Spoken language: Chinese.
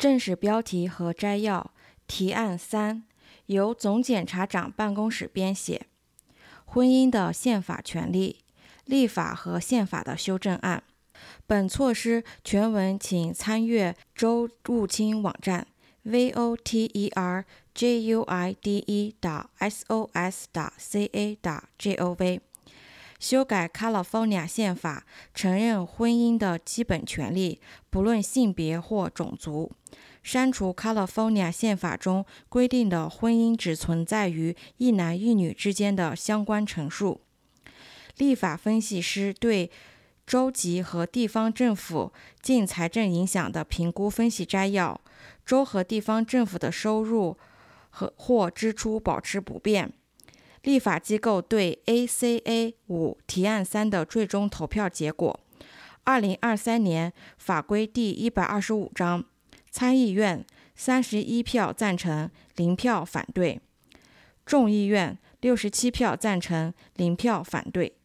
正式标题和摘要：提案3，由总检察长办公室编写。婚姻的宪法权利，立法和宪法的修正案。本措施全文请参阅周务清网站 voterjuide.sos.ca.gov。修改 California 宪法，承认婚姻的基本权利，不论性别或种族。删除 California 宪法中规定的婚姻只存在于一男一女之间的相关陈述。立法分析师对州级和地方政府净财政影响的评估分析摘要：州和地方政府的收入或支出保持不变。立法机构对 ACA 5提案3的最终投票结果。2023年法规第125章，参议院31票赞成，0票反对；众议院67票赞成，0票反对。